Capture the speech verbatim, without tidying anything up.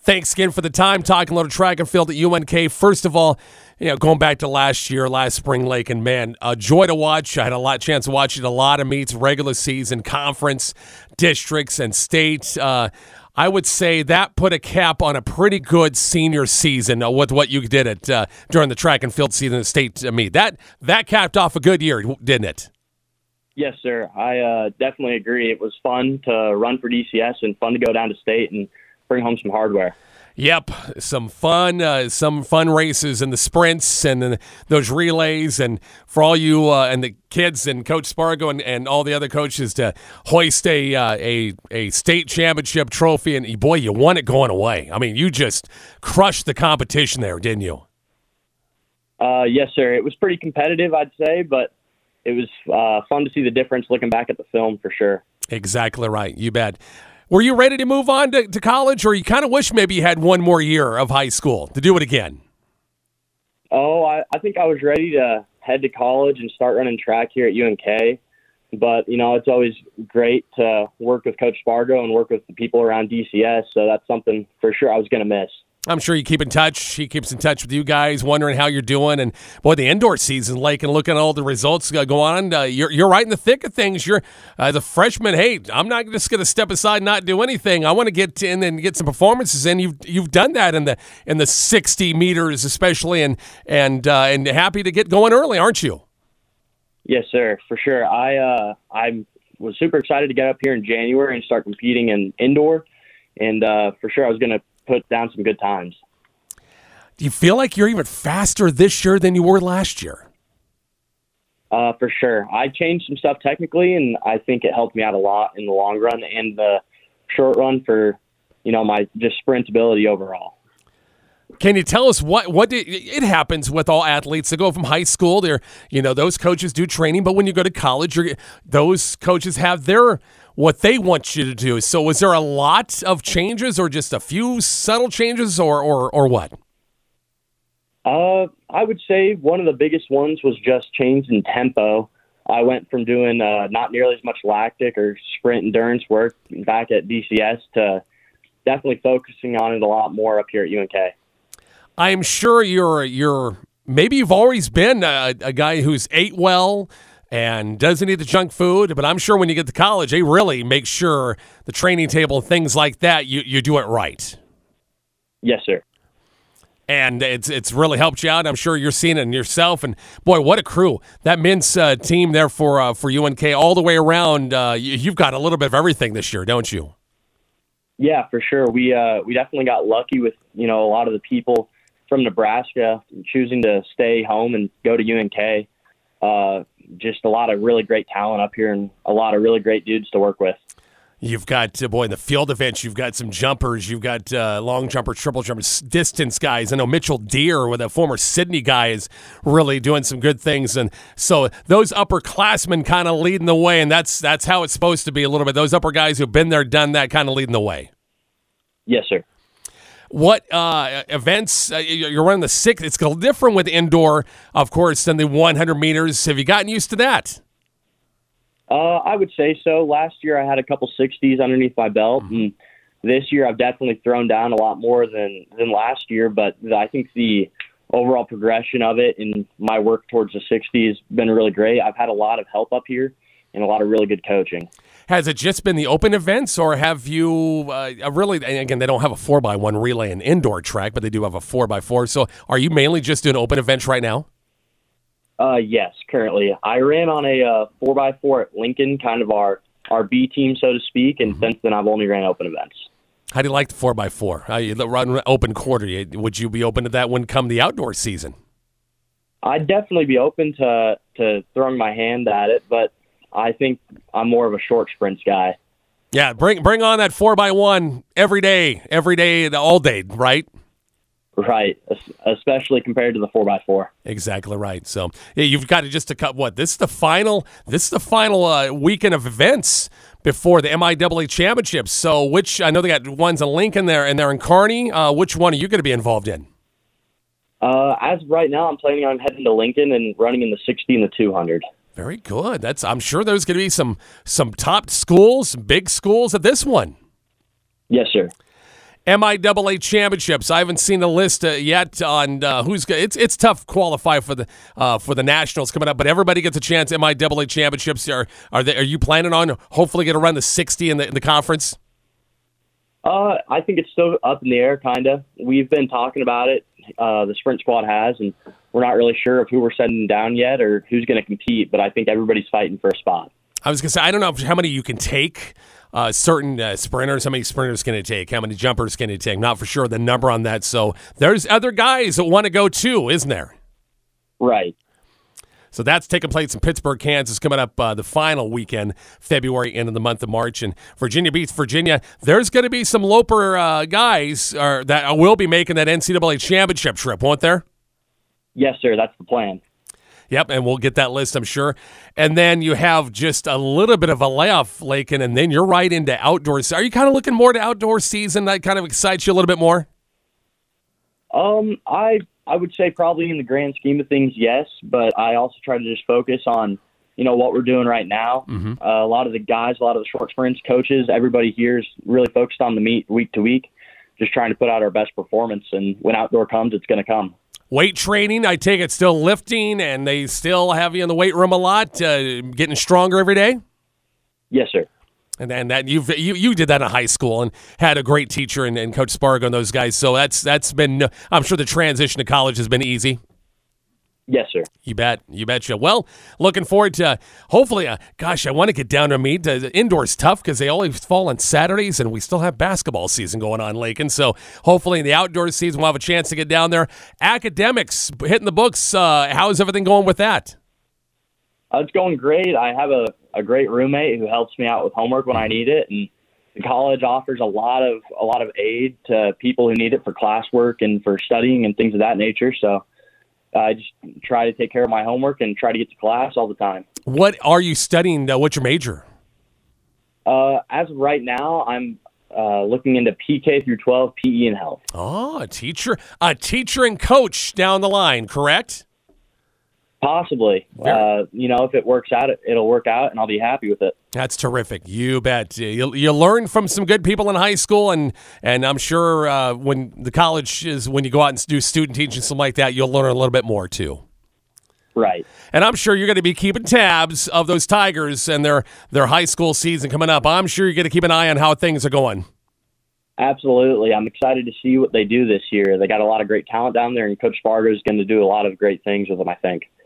Thanks again for the time talking a little track and field at U N K. First of all, you know, going back to last year, last spring lake, and man, a joy to watch. I had a lot chance to watch it, a lot of meets, regular season, conference, districts, and state. Uh, I would say that put a cap on a pretty good senior season uh, with what you did it uh, during the track and field season at state uh, meet. That that capped off a good year, didn't it? Yes, sir. I uh, definitely agree. It was fun to run for D C S and fun to go down to state and bring home some hardware. Yep, some fun, uh, some fun races and the sprints and the, those relays, and for all you uh, and the kids and Coach Spargo and, and all the other coaches to hoist a uh, a a state championship trophy, and boy, you won it going away. I mean, you just crushed the competition there, didn't you? Uh, yes, sir. It was pretty competitive, I'd say, but it was uh, fun to see the difference looking back at the film for sure. Exactly right. You bet. Were you ready to move on to, to college, or you kind of wish maybe you had one more year of high school to do it again? Oh, I, I think I was ready to head to college and start running track here at U N K. But, you know, it's always great to work with Coach Spargo and work with the people around D C S, so that's something for sure I was going to miss. I'm sure you keep in touch. He keeps in touch with you guys, wondering how you're doing. And, boy, the indoor season, like, and looking at all the results go on, uh, you're you're right in the thick of things. You're uh, the freshman. Hey, I'm not just going to step aside and not do anything. I want to get in and get some performances in. You've you've done that in the in the sixty meters, especially, and and uh, and happy to get going early, aren't you? Yes, sir, for sure. I uh, I was super excited to get up here in January and start competing in indoor, and uh, for sure I was going to put down some good times. Do you feel like you're even faster this year than you were last year? Uh, for sure. I changed some stuff technically, and I think it helped me out a lot in the long run and the short run for, you know, my just sprint ability overall. Can you tell us what what did, it happens with all athletes that go from high school? They're, you know, those coaches do training, but when you go to college, you're, those coaches have their what they want you to do. So, was there a lot of changes, or just a few subtle changes, or or or what? Uh, I would say one of the biggest ones was just change in tempo. I went from doing uh, not nearly as much lactic or sprint endurance work back at D C S to definitely focusing on it a lot more up here at U N K. I'm sure you're you're maybe you've always been a, a guy who's ate well and doesn't eat the junk food, but I'm sure when you get to college, they really make sure the training table and things like that, you, you do it right. Yes, sir. And it's it's really helped you out. I'm sure you're seeing it in yourself. And, boy, what a crew. That men's uh, team there for uh, for U N K all the way around, uh, you, you've got a little bit of everything this year, don't you? Yeah, for sure. We uh, we definitely got lucky with, you know, a lot of the people from Nebraska choosing to stay home and go to U N K. Uh, just a lot of really great talent up here and a lot of really great dudes to work with. You've got, uh, boy, in the field events, you've got some jumpers. You've got uh, long jumper, triple jumpers, distance guys. I know Mitchell Deere, with a former Sydney guy, is really doing some good things. And so those upperclassmen kind of leading the way, and that's that's how it's supposed to be a little bit. Those upper guys who've been there, done that, kind of leading the way. Yes, sir. What uh, events, uh, you're running the six, it's a little different with indoor, of course, than the one hundred meters. Have you gotten used to that? Uh, I would say so. Last year I had a couple sixties underneath my belt, mm-hmm. and this year I've definitely thrown down a lot more than, than last year, but I think the overall progression of it and my work towards the sixty has been really great. I've had a lot of help up here and a lot of really good coaching. Has it just been the open events, or have you uh, really, and again, they don't have a four by one relay and indoor track, but they do have a four by four. So are you mainly just doing open events right now? Uh, yes, currently. I ran on a uh, four by four at Lincoln, kind of our, our B team, so to speak, and mm-hmm. since then I've only ran open events. How do you like the four by four? How you run open quarter? Would you be open to that when come the outdoor season? I'd definitely be open to, to throwing my hand at it, but I think I'm more of a short sprints guy. Yeah, bring bring on that four by one every day, every day, all day, right? Right, especially compared to the four by four. Exactly right. So yeah, you've got to just to cut what this is the final. This is the final uh, weekend of events before the M I A A championships. So which I know they got ones in Lincoln there, and they're in Kearney. Uh, which one are you going to be involved in? Uh, as of right now, I'm planning on heading to Lincoln and running in the sixty and the two hundred. Very good. That's I'm sure there's going to be some some top schools, big schools at this one. Yes, sir. M I A A championships. I haven't seen the list uh, yet on uh, who's. Go- it's it's tough to qualify for the uh, for the nationals coming up, but everybody gets a chance. M I A A championships. Are are they? Are you planning on hopefully going to run the sixty in the in the conference? Uh, I think it's still up in the air, kind of. We've been talking about it. Uh, the sprint squad has, and we're not really sure of who we're sending down yet or who's going to compete. But I think everybody's fighting for a spot. I was going to say I don't know how many you can take. Uh, certain uh, sprinters, how many sprinters can it take? How many jumpers can it take? Not for sure the number on that. So there's other guys that want to go too, isn't there? Right. So that's taking place in Pittsburgh, Kansas, coming up uh, the final weekend, February, end of the month of March. And Virginia beats Virginia. There's going to be some Loper uh, guys uh, that will be making that N C double A championship trip, won't there? Yes, sir. That's the plan. Yep, and we'll get that list, I'm sure. And then you have just a little bit of a layoff, Lakin, and then you're right into outdoors. Are you kind of looking more to outdoor season? That kind of excites you a little bit more? Um, I I would say probably in the grand scheme of things, yes. But I also try to just focus on, you know, what we're doing right now. Mm-hmm. Uh, a lot of the guys, a lot of the short sprints coaches, everybody here is really focused on the meet week to week, just trying to put out our best performance. And when outdoor comes, it's going to come. Weight training, I take it still lifting, and they still have you in the weight room a lot, uh, getting stronger every day? Yes, sir. And then that you've, you you did that in high school and had a great teacher and, and Coach Spargo and those guys. So that's that's been, I'm sure the transition to college has been easy. Yes, sir. You bet. You betcha. Well, looking forward to hopefully, uh, gosh, I want to get down to meet. Uh, the indoors tough because they always fall on Saturdays, and we still have basketball season going on, Lakin. So hopefully in the outdoor season we'll have a chance to get down there. Academics, hitting the books. Uh, how's everything going with that? Uh, it's going great. I have a, a great roommate who helps me out with homework when I need it, and the college offers a lot of a lot of aid to people who need it for classwork and for studying and things of that nature. So I just try to take care of my homework and try to get to class all the time. What are you studying? Uh, what's your major? Uh, as of right now, I'm uh, looking into P K through twelve, P E and health. Oh, a teacher, a teacher and coach down the line, correct? Possibly. Uh, you know, if it works out, it, it'll work out, and I'll be happy with it. That's terrific. You bet. You, you learn from some good people in high school, and and I'm sure uh, when the college is, when you go out and do student teaching, something like that, you'll learn a little bit more, too. Right. And I'm sure you're going to be keeping tabs of those Tigers and their, their high school season coming up. I'm sure you're going to keep an eye on how things are going. Absolutely. I'm excited to see what they do this year. They got a lot of great talent down there, and Coach Spargo is going to do a lot of great things with them, I think.